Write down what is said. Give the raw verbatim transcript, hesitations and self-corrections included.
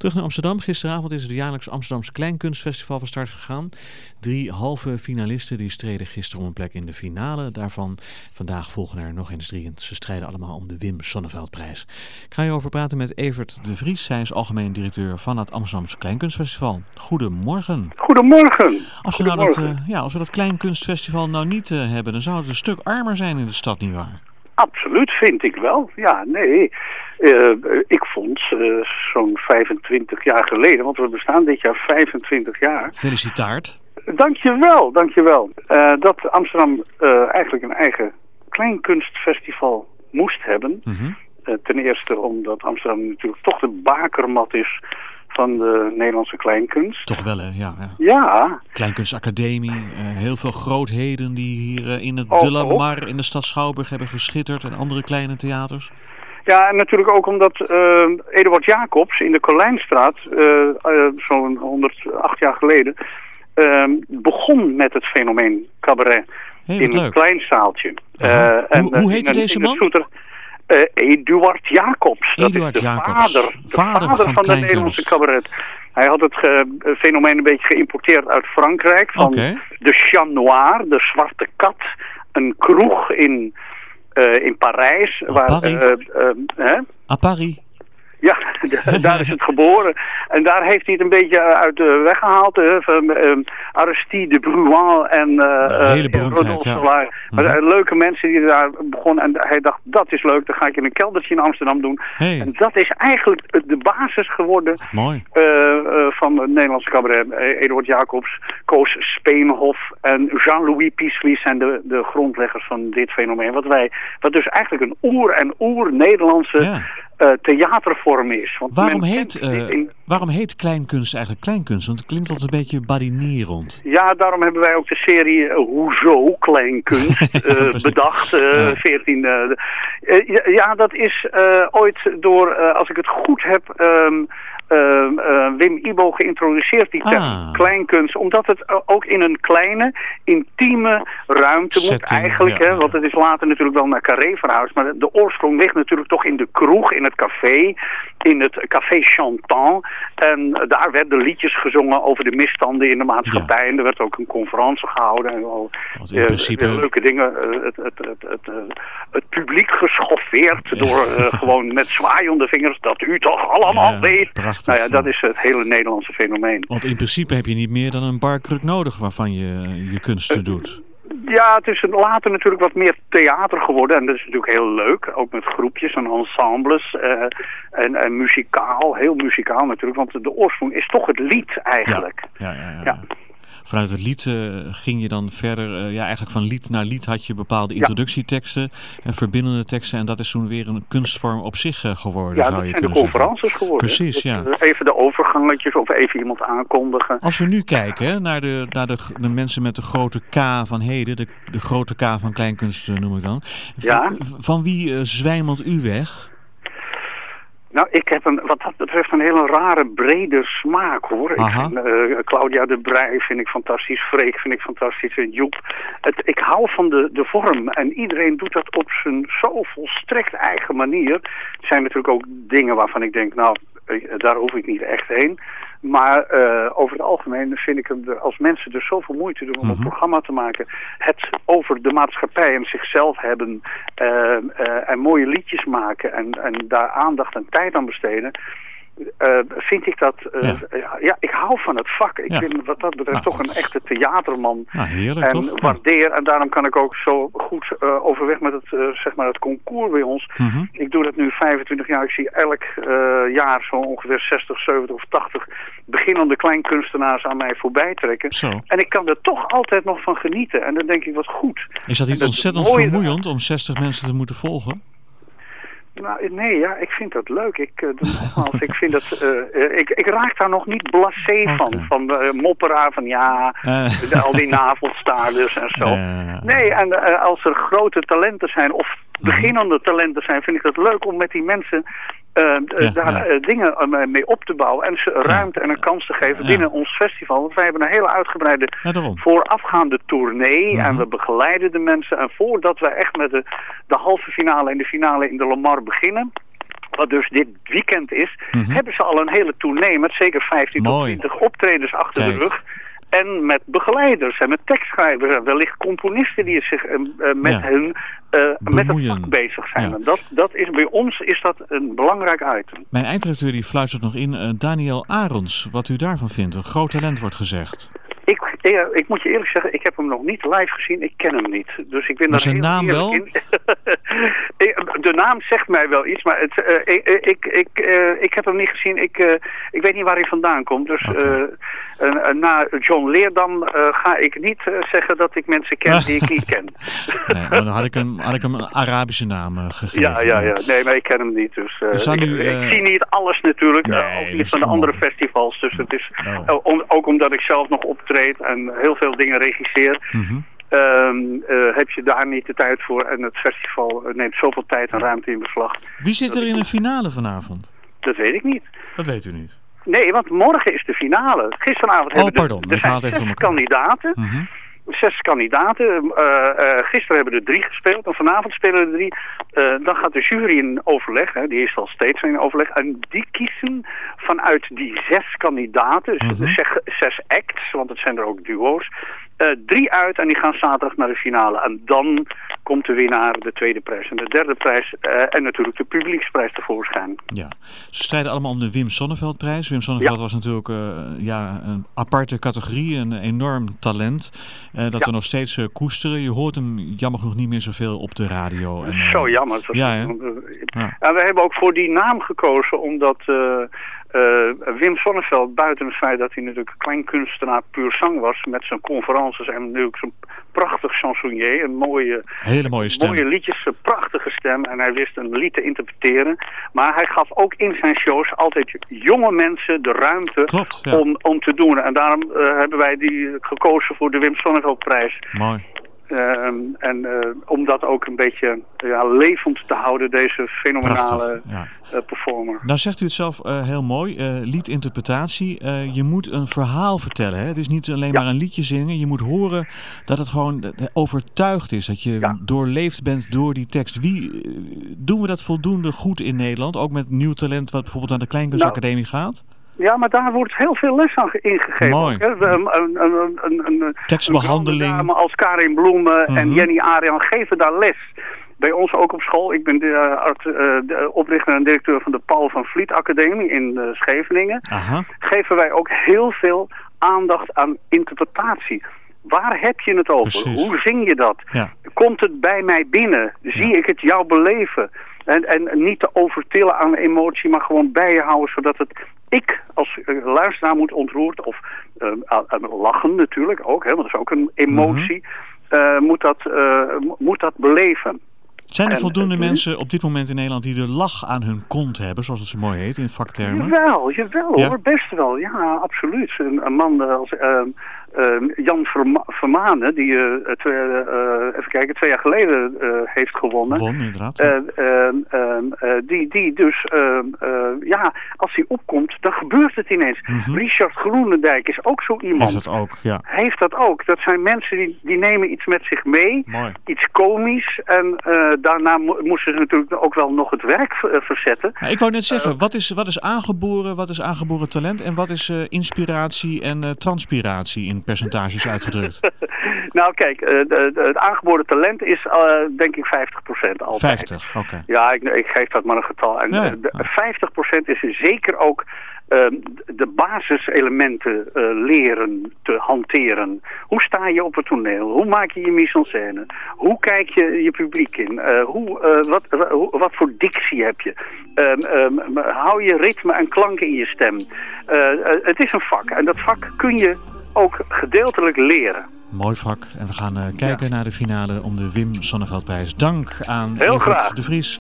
Terug naar Amsterdam. Gisteravond is het jaarlijks Amsterdamse Kleinkunstfestival van start gegaan. Drie halve finalisten die streden gisteren om een plek in de finale. Daarvan vandaag volgen er nog eens drie. Ze strijden allemaal om de Wim Sonneveldprijs. Ik ga hierover praten met Evert de Vries. Zij is algemeen directeur van het Amsterdamse Kleinkunstfestival. Goedemorgen. Goedemorgen. Als we, nou dat, uh, ja, als we dat Kleinkunstfestival nou niet uh, hebben, dan zou het een stuk armer zijn in de stad, nietwaar? Absoluut, vind ik wel. Ja, nee. Uh, ik vond uh, zo'n vijfentwintig jaar geleden, want we bestaan dit jaar vijfentwintig jaar. Felicitaart. Dankjewel, dankjewel. Uh, dat Amsterdam uh, eigenlijk een eigen kleinkunstfestival moest hebben. Mm-hmm. Uh, ten eerste omdat Amsterdam natuurlijk toch de bakermat is van de Nederlandse kleinkunst. Toch wel, hè? Ja. ja. ja. Kleinkunstacademie, uh, heel veel grootheden die hier uh, in het oh, De La Mar in de stad Schouwburg hebben geschitterd en andere kleine theaters. Ja, en natuurlijk ook omdat uh, Eduard Jacobs in de Colijnstraat, uh, uh, zo'n honderdacht jaar geleden, uh, begon met het fenomeen cabaret hey, in leuk. een klein zaaltje. Uh, uh, en, hoe hoe heette in, deze in man? Soeter, uh, Eduard Jacobs. Dat Eduard is de Jacobs. vader, de vader, vader van, van de Nederlandse cabaret. Hij had het ge, fenomeen een beetje geïmporteerd uit Frankrijk. Van okay. de Chat Noir, de zwarte kat. Een kroeg in, uh, in Parijs. A waar, Paris. Uh, uh, hè? A Paris. Ja, de, daar is het geboren. En daar heeft hij het een beetje uit de weg gehaald. Uh, van, uh, Aristide de Bruin en uh, hele beroemdheid, ja. Maar mm-hmm. leuke mensen die daar begonnen. En hij dacht, dat is leuk, dan ga ik in een keldertje in Amsterdam doen. Hey. En dat is eigenlijk de basis geworden Mooi. Uh, uh, van het Nederlandse cabaret. Uh, Eduard Jacobs, Koos Speenhof en Jean-Louis Pissuy zijn de, de grondleggers van dit fenomeen. Wat, wij, wat dus eigenlijk een oer- en oer-Nederlandse Ja. uh, theatervorm is. Want Waarom heet, uh, in... waarom heet kleinkunst eigenlijk kleinkunst? Want het klinkt altijd een beetje badinerend. Ja, daarom hebben wij ook de serie uh, Hoezo Kleinkunst uh, bedacht. Uh, ja. veertien, uh, uh, ja, ja, dat is uh, ooit door, uh, als ik het goed heb... Um, Uh, uh, Wim Ibo geïntroduceerd, die term ah. kleinkunst. Omdat het uh, ook in een kleine, intieme ruimte Setting, moet eigenlijk. Ja, hè, want het is later natuurlijk wel naar Carré verhuisd. Maar de oorsprong ligt natuurlijk toch in de kroeg, in het café. In het café Chantant. En uh, daar werden liedjes gezongen over de misstanden in de maatschappij. Ja. En er werd ook een conferentie gehouden. En al, in uh, principe... leuke dingen. Uh, het, het, het, het, uh, het publiek geschoffeerd ja. door uh, gewoon met zwaaiende vingers. Dat u toch allemaal ja, weet. Prachtig. Nou ja, dat is het hele Nederlandse fenomeen. Want in principe heb je niet meer dan een barkruk nodig waarvan je je kunsten uh, doet. Ja, het is later natuurlijk wat meer theater geworden. En dat is natuurlijk heel leuk. Ook met groepjes en ensembles. Uh, en, en muzikaal, heel muzikaal natuurlijk. Want de oorsprong is toch het lied eigenlijk. Ja, ja, ja. ja. ja. Vanuit het lied uh, ging je dan verder, uh, ja eigenlijk van lied naar lied had je bepaalde introductieteksten en verbindende teksten en dat is toen weer een kunstvorm op zich uh, geworden, ja, zou je kunnen zeggen. Ja, dat zijn de conferences geworden. Precies, ja. Dus even de overgangetjes of even iemand aankondigen. Als we nu kijken hè, naar, de, naar de, de mensen met de grote K van heden, de, de grote K van kleinkunst uh, noem ik dan. Ja. Van, van wie uh, zwijmelt u weg? Nou, ik heb een, wat dat betreft een hele rare, brede smaak, hoor. Ik vind, uh, Claudia de Breij vind ik fantastisch, Freek vind ik fantastisch, en Joep. Het, ik hou van de, de vorm en iedereen doet dat op zijn zo volstrekt eigen manier. Er zijn natuurlijk ook dingen waarvan ik denk, nou, daar hoef ik niet echt heen. Maar uh, over het algemeen vind ik het, als mensen er zoveel moeite doen om mm-hmm. een programma te maken, het over de maatschappij en zichzelf hebben uh, uh, en mooie liedjes maken en, en daar aandacht en tijd aan besteden, uh, vind ik dat, uh, ja. ja, ja, ik hou van het vak. Ik ja. ben wat dat betreft nou, toch een echte theaterman. Nou, heerlijk, en toch? waardeer, ja. en daarom kan ik ook zo goed uh, overweg met het, uh, zeg maar het concours bij ons. Mm-hmm. Ik doe dat nu vijfentwintig jaar. Ik zie elk uh, jaar zo ongeveer zestig, zeventig of tachtig beginnende kleinkunstenaars aan mij voorbij trekken. Zo. En ik kan er toch altijd nog van genieten. En dan denk ik, wat goed. Is dat niet dat ontzettend vermoeiend om zestig mensen te moeten volgen? Nou, nee, ja, ik vind dat leuk. Ik, uh, nogmaals, ik vind dat, uh, uh, ik, ik raak daar nog niet blasé okay. van, van uh, moppera, van ja, uh. de, al die navelstaarders en zo. Uh. Nee, en uh, als er grote talenten zijn, of beginnende talenten zijn, vind ik het leuk om met die mensen uh, ja, daar ja. Uh, dingen uh, mee op te bouwen en ze ruimte ja. en een kans te geven ja. binnen ons festival. Want wij hebben een hele uitgebreide ja, voorafgaande tournee uh-huh. en we begeleiden de mensen. En voordat we echt met de, de halve finale en de finale in de La Mar beginnen, wat dus dit weekend is, mm-hmm. hebben ze al een hele tournee met zeker vijftien tot twintig optredens achter Kijk. de rug. En met begeleiders en met tekstschrijvers en wellicht componisten die zich uh, uh, met, ja. hun, uh, met het vak bezig zijn. Ja. En dat, dat is, bij ons is dat een belangrijk item. Mijn eindredacteur die fluistert nog in, uh, Daniel Arons, wat u daarvan vindt. Een groot talent wordt gezegd. Ik, ik, ik moet je eerlijk zeggen, ik heb hem nog niet live gezien. Ik ken hem niet. Dus ik ben maar daar zijn heel naam wel? In. De naam zegt mij wel iets, maar het, uh, ik, ik, ik, uh, ik heb hem niet gezien. Ik, uh, ik weet niet waar hij vandaan komt. Dus okay. uh, uh, na John Leerdam uh, ga ik niet uh, zeggen dat ik mensen ken die ik niet ken. Nee, dan had ik hem, had ik hem een Arabische naam uh, gegeven. Ja, ja, ja. Nee, maar ik ken hem niet. Dus, uh, ik, nu, uh... ik zie niet alles natuurlijk. Nee, uh, ook niet van de andere festivals. Dus het is, no. uh, om, ook omdat ik zelf nog optreed en heel veel dingen regisseer. Mm-hmm. Um, uh, heb je daar niet de tijd voor. En het festival uh, neemt zoveel tijd en ruimte in beslag. Wie zit er in de finale vanavond? Dat weet ik niet. Dat weet u niet? Nee, want morgen is de finale. Gisteravond oh, hebben pardon. er, er zijn zes kandidaten. Mm-hmm. Zes kandidaten. Uh, uh, gisteren hebben er drie gespeeld. En vanavond spelen er drie. Uh, dan gaat de jury in overleg. Hè, die is al steeds in overleg. En die kiezen vanuit die zes kandidaten. Dus mm-hmm. zes, zes acts. Want het zijn er ook duo's. Uh, drie uit en die gaan zaterdag naar de finale. En dan komt de winnaar, de tweede prijs en de derde prijs. Uh, en natuurlijk de publieksprijs tevoorschijn. Ja, ze strijden allemaal om de Wim Sonneveldprijs. Wim Sonneveld ja. was natuurlijk uh, ja, een aparte categorie, een enorm talent. Uh, dat ja. we nog steeds uh, koesteren. Je hoort hem jammer genoeg niet meer zoveel op de radio. En, uh, Zo jammer. Dat ja, is, uh, ja. En we hebben ook voor die naam gekozen omdat... Uh, Uh, Wim Sonneveld, buiten het feit dat hij natuurlijk kleinkunstenaar puur zang was, met zijn conferences en natuurlijk zijn prachtig chansonnier, een mooie, hele mooie stem, mooie liedjes, een prachtige stem en hij wist een lied te interpreteren. Maar hij gaf ook in zijn shows altijd jonge mensen de ruimte Klopt, ja. om, om te doen. En daarom uh, hebben wij die gekozen voor de Wim Sonneveldprijs. Mooi. Uh, en uh, om dat ook een beetje ja, levend te houden, deze fenomenale ja. uh, performer. Nou zegt u het zelf uh, heel mooi, uh, liedinterpretatie. Uh, je moet een verhaal vertellen. Hè? Het is niet alleen ja. maar een liedje zingen. Je moet horen dat het gewoon overtuigd is. Dat je ja. doorleefd bent door die tekst. Wie uh, doen we dat voldoende goed in Nederland? Ook met nieuw talent wat bijvoorbeeld naar de Kleinkunstacademie nou. gaat? Ja, maar daar wordt heel veel les aan ingegeven. Mooi. Ook, hè. Een, een, een, een, een, tekstbehandeling. Een als Karin Bloemen mm-hmm. en Jenny Arian geven daar les. Bij ons ook op school. Ik ben de, uh, de oprichter en directeur van de Paul van Vliet Academie in uh, Scheveningen. Aha. Geven wij ook heel veel aandacht aan interpretatie. Waar heb je het over? Precies. Hoe zing je dat? Ja. Komt het bij mij binnen? Zie ja. ik het jou beleven? En, en niet te overtillen aan emotie, maar gewoon bij je houden, zodat het ik als uh, luisteraar moet ontroerd, of uh, uh, lachen natuurlijk ook, hè, want dat is ook een emotie, mm-hmm. uh, moet, dat, uh, moet dat beleven. Zijn er en, voldoende uh, mensen op dit moment in Nederland die de lach aan hun kont hebben, zoals het zo mooi heet in vaktermen? Jawel, jawel ja? hoor, best wel, ja, absoluut. Een, een man als uh, uh, Jan Verma- Vermanen, die uh, twee, uh, even kijken, twee jaar geleden uh, heeft gewonnen. Won, inderdaad. Uh, uh, uh, uh, die, die dus, uh, uh, ja, als hij opkomt, dan gebeurt het ineens. Mm-hmm. Richard Groenendijk is ook zo iemand. Heeft dat ook, ja. Heeft dat ook. Dat zijn mensen die, die nemen iets met zich mee, mooi. Iets komisch en uh, daarna mo- moesten ze natuurlijk ook wel nog het werk v- uh, verzetten. Ja, ik wou net zeggen, uh, wat, is, wat is aangeboren, wat is aangeboren talent en wat is uh, inspiratie en uh, transpiratie in percentages uitgedrukt? Nou kijk, uh, de, de, het aangeboren talent is uh, denk ik vijftig procent altijd. vijftig, oké. Okay. Ja, ik, ik geef dat maar een getal. En ja, de, de, vijftig procent is zeker ook uh, de basiselementen uh, leren te hanteren. Hoe sta je op het toneel? Hoe maak je je mise-en-scène? Hoe kijk je je publiek in? Uh, hoe, uh, wat, uh, wat voor dictie heb je? Um, um, hou je ritme en klanken in je stem? Uh, uh, het is een vak en dat vak kun je ook gedeeltelijk leren. Mooi vak. En we gaan uh, kijken ja. naar de finale om de Wim Sonneveldprijs. Dank aan Heel Evert graag. de Vries.